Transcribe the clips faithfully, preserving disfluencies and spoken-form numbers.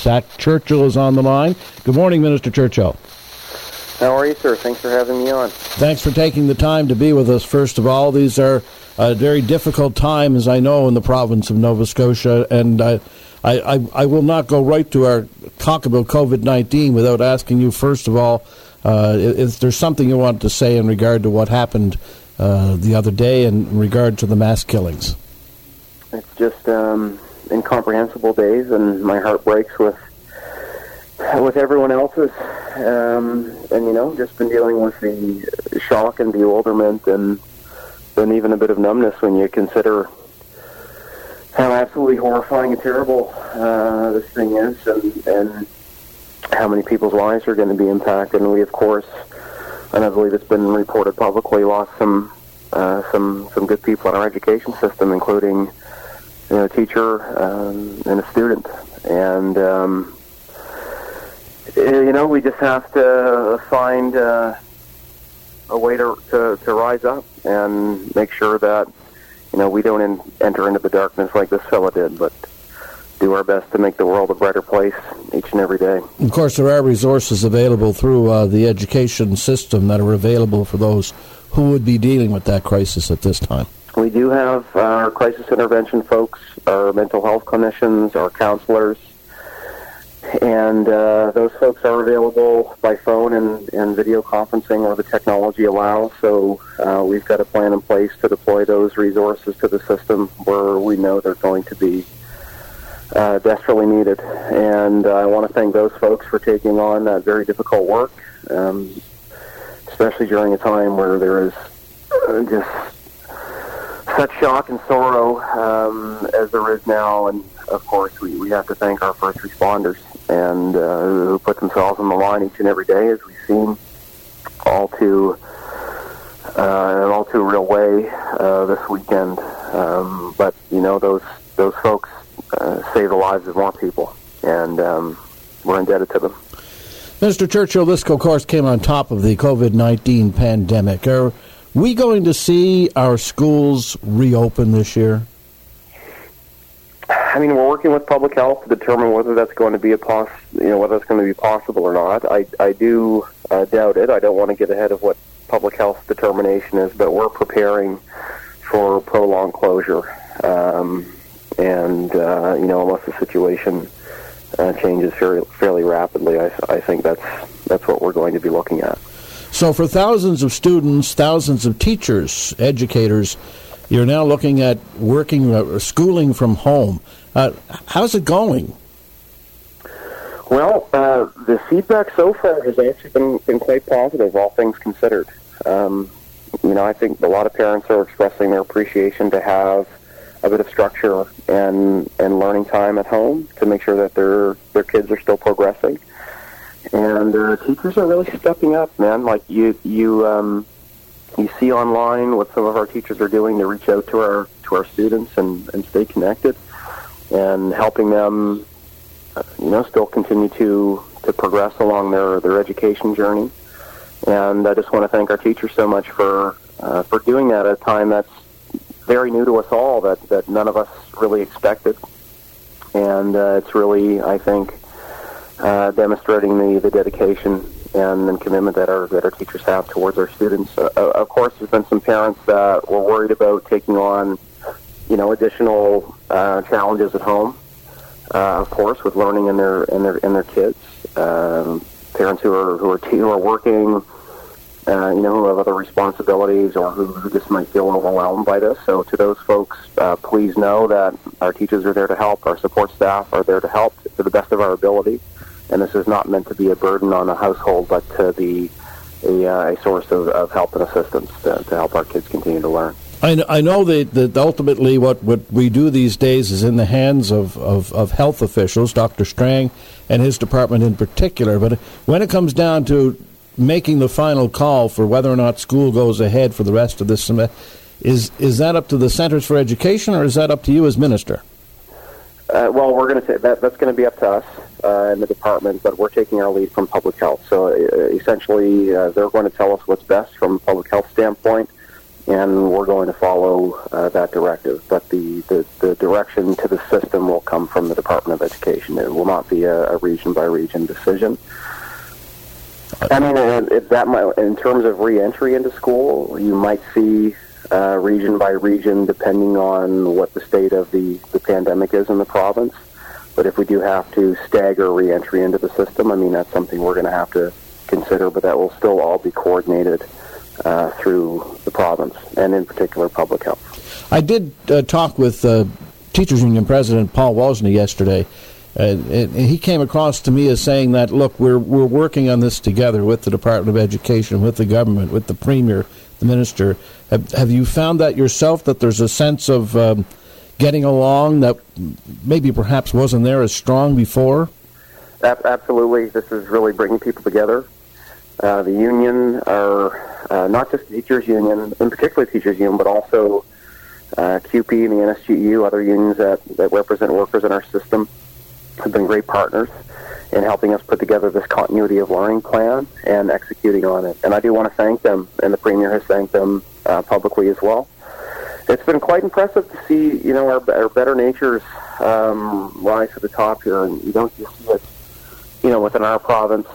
Zach Churchill is on the line. Good morning, Minister Churchill. How are you, sir? Thanks for having me on. Thanks for taking the time to be with us, first of all. These are uh, very difficult times, I know, in the province of Nova Scotia, and I, I, I, I will not go right to our talk about COVID nineteen without asking you, first of all, uh, if there's something you want to say in regard to what happened uh, the other day in regard to the mass killings. It's just um, incomprehensible days, and my heart breaks with with everyone else's. Um, and, you know, just been dealing with the shock and bewilderment and then even a bit of numbness when you consider how absolutely horrifying and terrible uh, this thing is, and, and how many people's lives are going to be impacted. And we, of course, and I believe it's been reported publicly, lost some uh, some some good people in our education system, including, you know, a teacher um, and a student. And um, you know, we just have to find uh, a way to, to to rise up and make sure that, you know, we don't in, enter into the darkness like this fella did, but do our best to make the world a brighter place each and every day. Of course, there are resources available through uh, the education system that are available for those who would be dealing with that crisis at this time. We do have our crisis intervention folks, our mental health clinicians, our counselors, and uh, those folks are available by phone and, and video conferencing where the technology allows. So uh, we've got a plan in place to deploy those resources to the system where we know they're going to be uh, desperately needed. And uh, I want to thank those folks for taking on that very difficult work, um, especially during a time where there is uh, just such shock and sorrow um, as there is now. And of course, we, we have to thank our first responders and uh, who put themselves on the line each and every day, as we've seen all too uh, in an all too real way uh, this weekend. Um, but you know, those those folks uh, save the lives of more people, and um, we're indebted to them. Mister Churchill, this, of course, came on top of the COVID nineteen pandemic. Are we going to see our schools reopen this year? I mean, we're working with public health to determine whether that's going to be a poss- you know, whether that's going to be possible or not. I, I do uh, doubt it. I don't want to get ahead of what public health determination is, but we're preparing for prolonged closure. Um, and, uh, you know, unless the situation uh, changes fairly, fairly rapidly, I, I think that's that's what we're going to be looking at. So for thousands of students, thousands of teachers, educators, you're now looking at working, uh, schooling from home. Uh, how's it going? Well, uh, the feedback so far has actually been, been quite positive, all things considered. Um, you know, I think a lot of parents are expressing their appreciation to have a bit of structure and and learning time at home to make sure that their their kids are still progressing. And uh, teachers are really stepping up, man. Like you, you, um, you see online what some of our teachers are doing to reach out to our to our students and, and stay connected, and helping them, uh, you know, still continue to, to progress along their, their education journey. And I just want to thank our teachers so much for uh, for doing that at a time that's very new to us all, that, that none of us really expected. And uh, it's really, I think, uh, demonstrating the, the dedication and, and commitment that our that our teachers have towards our students. Uh, of course, there's been some parents that were worried about taking on, you know, additional uh, challenges at home. Uh, of course, with learning in their in their in their kids. Um, parents who are who are te- who are working, uh, you know, who have other responsibilities, or who, who just might feel overwhelmed by this. So, to those folks, uh, please know that our teachers are there to help. Our support staff are there to help to the best of our ability. And this is not meant to be a burden on a household, but to be a, uh, a source of, of help and assistance to, to help our kids continue to learn. I, I know that, that ultimately what, what we do these days is in the hands of, of, of health officials, Doctor Strang and his department in particular. But when it comes down to making the final call for whether or not school goes ahead for the rest of this semester, is, is that up to the Centers for Education, or is that up to you as minister? Uh, well, we're going to say that that's going to be up to us uh, in the department, but we're taking our lead from public health. So uh, essentially, uh, they're going to tell us what's best from a public health standpoint. and we're going to follow uh, that directive. But the, the, the direction to the system will come from the Department of Education. It will not be a, a region-by-region decision. I mean, if that might, in terms of re-entry into school, you might see uh, region by region, depending on what the state of the, the pandemic is in the province. But if we do have to stagger re-entry into the system, I mean, that's something we're going to have to consider, but that will still all be coordinated uh, through the province, and in particular, public health. I did uh, talk with uh, Teachers Union President Paul Wozny yesterday. Uh, and he came across to me as saying that, look, we're we're working on this together with the Department of Education, with the government, with the Premier, the Minister. Have, have you found that yourself, that there's a sense of um, getting along that maybe perhaps wasn't there as strong before? Absolutely. This is really bringing people together. Uh, the union are uh, not just the Teachers Union, in particular Teachers Union, but also uh, Q P and the N S G E U, other unions that, that represent workers in our system, have been great partners in helping us put together this continuity of learning plan and executing on it. And I do want to thank them, and the Premier has thanked them uh, publicly as well. It's been quite impressive to see, you know, our, our better natures um, rise to the top here, and you don't just see it, you know, within our province.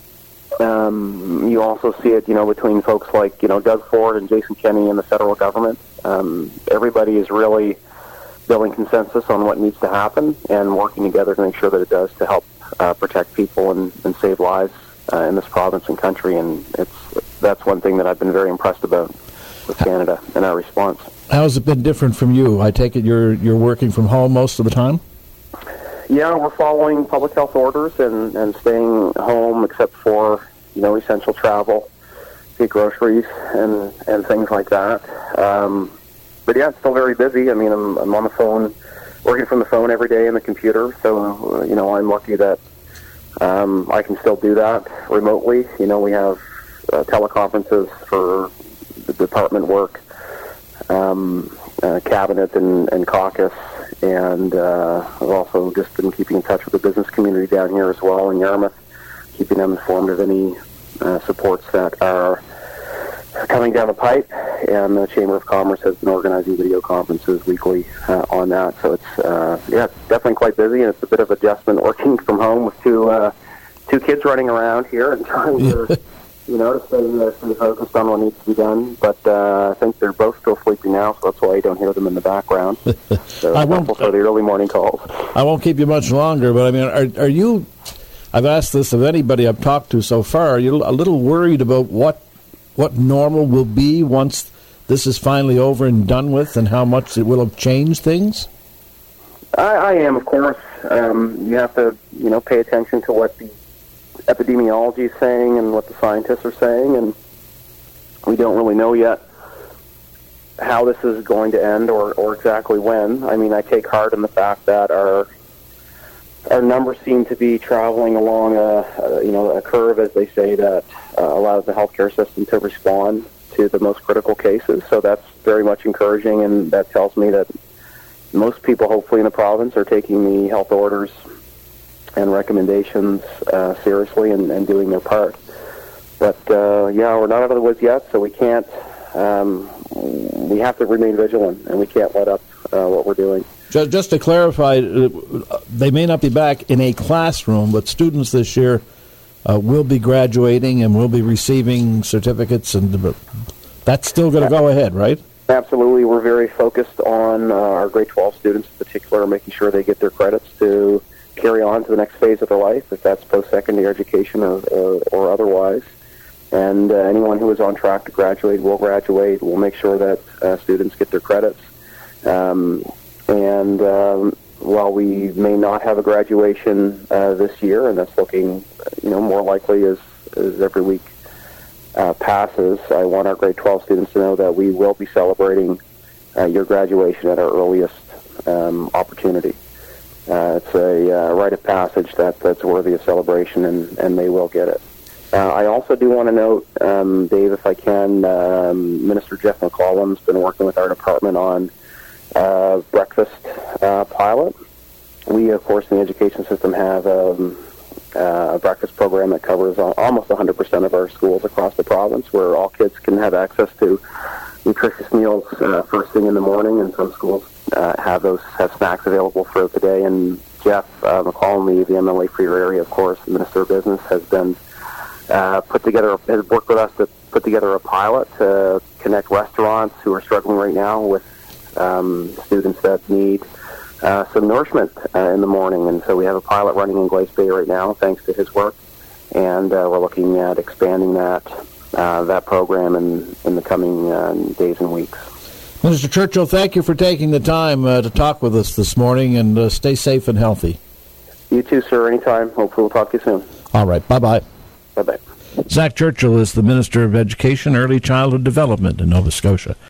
Um, you also see it, you know, between folks like, you know, Doug Ford and Jason Kenney and the federal government. Um, everybody is really building consensus on what needs to happen and working together to make sure that it does to help uh, protect people and, and save lives uh, in this province and country. And it's that's one thing that I've been very impressed about with Canada and our response. How has it been different from you? I take it you're you're working from home most of the time? Yeah, we're following public health orders and, and staying home except for, you know, essential travel, get groceries and, and things like that. Um, But yeah, it's still very busy. I mean, I'm, I'm on the phone, working from the phone every day and the computer. So, uh, you know, I'm lucky that um, I can still do that remotely. You know, we have uh, teleconferences for the department work, um, uh, cabinet and, and caucus. And uh, I've also just been keeping in touch with the business community down here as well in Yarmouth, keeping them informed of any uh, supports that are coming down the pipe, and the Chamber of Commerce has been organizing video conferences weekly uh, on that. So it's uh, yeah, it's definitely quite busy, and it's a bit of adjustment working from home with two uh, two kids running around here and trying to you know to stay, uh, stay focused on what needs to be done. But uh, I think they're both still sleeping now, so that's why you don't hear them in the background. So I won't for the early morning calls. I won't keep you much longer, but I mean, are are you? I've asked this of anybody I've talked to so far. Are you a little worried about what? what normal will be once this is finally over and done with, and how much it will have changed things? I, I am, of course. Um, you have to, you know, pay attention to what the epidemiology is saying and what the scientists are saying, and we don't really know yet how this is going to end or, or exactly when. I mean, I take heart in the fact that our our numbers seem to be traveling along a, a you know a curve, as they say, that uh, allows the healthcare system to respond to the most critical cases. So that's very much encouraging, and that tells me that most people, hopefully, in the province are taking the health orders and recommendations uh, seriously and, and doing their part. But uh, yeah, we're not out of the woods yet, so we can't. Um, we have to remain vigilant, and we can't let up uh, what we're doing. Just, just to clarify, they may not be back in a classroom, but students this year uh, will be graduating and will be receiving certificates, and that's still going to go ahead, right? Absolutely. We're very focused on uh, our grade twelve students in particular, making sure they get their credits to carry on to the next phase of their life, if that's post-secondary education or, or, or otherwise. And uh, anyone who is on track to graduate will graduate. We'll make sure that uh, students get their credits. Um, and um, while we may not have a graduation uh, this year, and that's looking, you know, more likely as, as every week uh, passes, I want our grade twelve students to know that we will be celebrating uh, your graduation at our earliest um, opportunity. Uh, it's a uh, rite of passage that, that's worthy of celebration, and, and they will get it. Uh, I also do want to note, um, Dave, if I can, um, Minister Jeff McCollum's been working with our department on uh, breakfast uh, pilot. We, of course, in the education system have um, uh, a breakfast program that covers almost one hundred percent of our schools across the province, where all kids can have access to nutritious meals uh, first thing in the morning, and some schools uh, have those have snacks available throughout the day. And Jeff uh, McCollum, the M L A for your area, of course, the Minister of Business, has been uh, put together, has worked with us to put together a pilot to connect restaurants who are struggling right now with um, students that need uh, some nourishment uh, in the morning. And so we have a pilot running in Glace Bay right now, thanks to his work, and uh, we're looking at expanding that uh, that program in, in the coming uh, days and weeks. Mister Churchill, thank you for taking the time uh, to talk with us this morning, and uh, stay safe and healthy. You too, sir, anytime. Hopefully we'll talk to you soon. All right, bye-bye. Bye-bye. Zach Churchill is the Minister of Education, Early Childhood Development in Nova Scotia.